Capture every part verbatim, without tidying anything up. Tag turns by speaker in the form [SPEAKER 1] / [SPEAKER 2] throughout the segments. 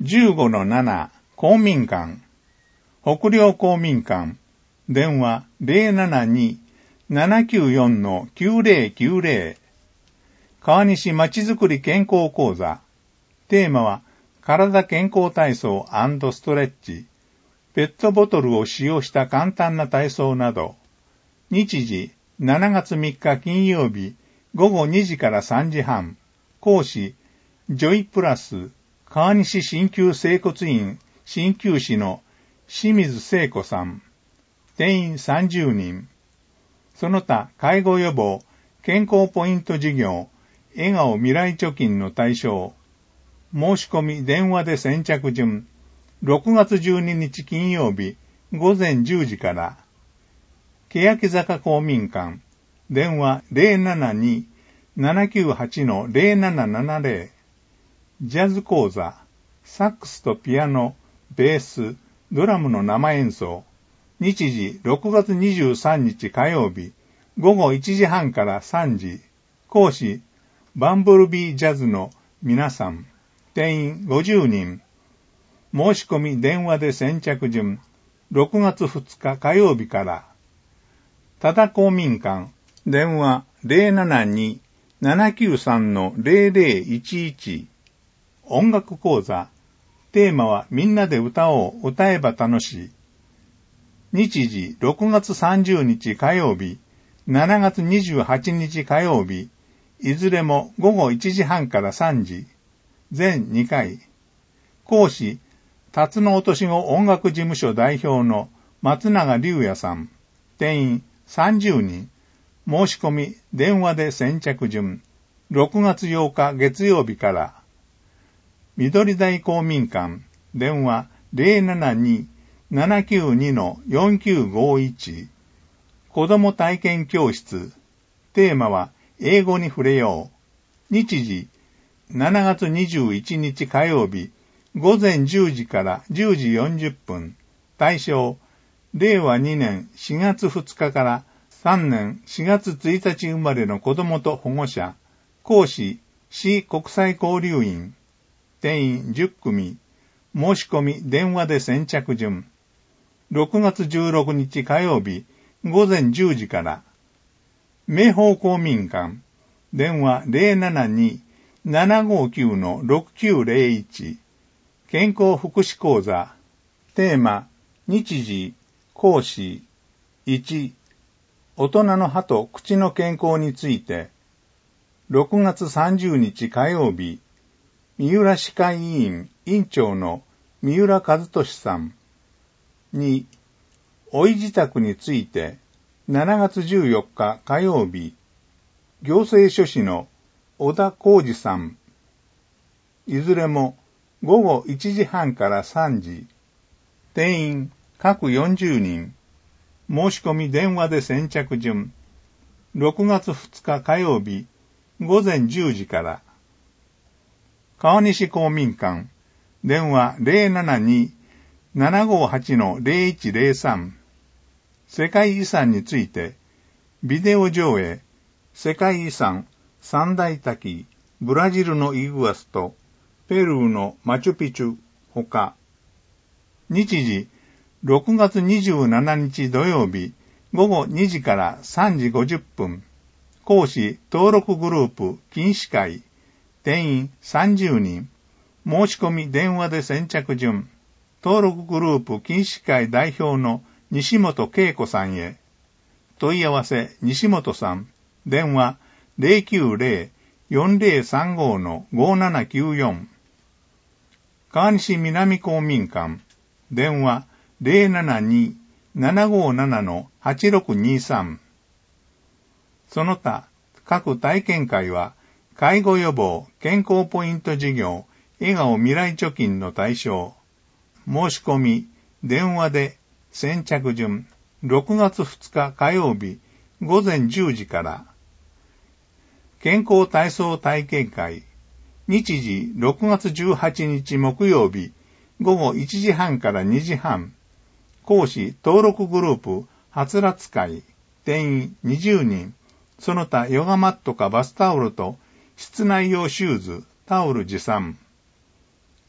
[SPEAKER 1] じゅうごのなな 公民館、北陵公民館、電話 ゼロななに ななきゅうよん きゅうゼロきゅうゼロ、川西まちづくり健康講座、テーマは体健康体操&ストレッチ、ペットボトルを使用した簡単な体操など、日時しちがつみっか金曜日ごごにじからさんじはん、講師、ジョイプラス、川西鍼灸整骨院鍼灸師の清水聖子さん、定員さんじゅうにん、その他介護予防、健康ポイント事業、笑顔未来貯金の対象、申し込み電話で先着順、ろくがつじゅうににち金曜日ごぜんじゅうじから、欅坂公民館、電話 ゼロななに ななきゅうはち ゼロななななゼロ、ジャズ講座、サックスとピアノ、ベース、ドラムの生演奏、日時ろくがつにじゅうさんにち火曜日ごごいちじはんからさんじ、講師、バンブルビージャズの皆さん、定員ごじゅうにん、申し込み電話で先着順、ろくがつふつか火曜日から、多田公民館、電話 ゼロななに ななきゅうさん ゼロゼロいちいち、音楽講座、テーマはみんなで歌おう、歌えば楽しい。日時ろくがつさんじゅうにち火曜日、しちがつにじゅうはちにち火曜日、いずれもごごいちじはんからさんじ、全にかい。講師、辰野落とし子音楽事務所代表の松永隆也さん、定員さんじゅうにん、申し込み電話で先着順、ろくがつようか月曜日から、緑台公民館、電話 ゼロななに ななきゅうに よんきゅうごいち、子ども体験教室、テーマは英語に触れよう。日時、しちがつにじゅういちにち火曜日、ごぜんじゅうじからじゅうじよんじゅっぷん、対象、れいわにねんしがつふつかからさんねんしがつついたち生まれの子どもと保護者、講師、市国際交流員、定員じゅっくみ、申し込み電話で先着順、ろくがつじゅうろくにち火曜日ごぜんじゅうじから、明豊公民館、電話 ゼロななに ななごきゅう ろくきゅうゼロいち、健康福祉講座、テーマ、日時、講師、いち、大人の歯と口の健康について、ろくがつさんじゅうにち火曜日、三浦歯科医院院長の三浦和俊さん。に、老い自宅について、しちがつじゅうよっか火曜日、行政書士の小田浩二さん。いずれもごごいちじはんからさんじ、定員各よんじゅうにん、申し込み電話で先着順、ろくがつふつか火曜日ごぜんじゅうじから、川西公民館、電話 ゼロななに ななごはち ゼロいちゼロさん、世界遺産について、ビデオ上映、世界遺産三大滝、ブラジルのイグアスとペルーのマチュピチュほか、日時ろくがつにじゅうしちにち土曜日ごごにじからさんじごじゅっぷん、講師登録グループ禁止会、定員さんじゅうにん、申し込み電話で先着順、登録グループ禁止会代表の西本恵子さんへ、問い合わせ西本さん、電話 ゼロきゅうゼロ よんゼロさんご ごななきゅうよん、川西南公民館、電話 ゼロななに ななごなな はちろくにさん、その他各体験会は介護予防健康ポイント事業笑顔未来貯金の対象、申し込み電話で先着順、ろくがつふつか火曜日ごぜんじゅうじから、健康体操体験会、日時ろくがつじゅうはちにち木曜日ごごいちじはんからにじはん、講師登録グループはつらつ会、定員にじゅうにん、その他ヨガマットかバスタオルと室内用シューズ、タオル持参。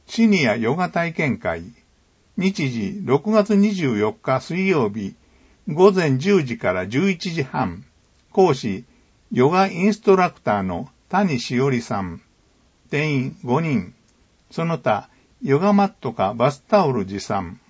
[SPEAKER 1] シニアヨガ体験会。日時ろくがつにじゅうよっか水曜日、午前じゅうじからじゅういちじはん。講師、ヨガインストラクターの谷しおりさん。定員ごにん。その他、ヨガマットかバスタオル持参。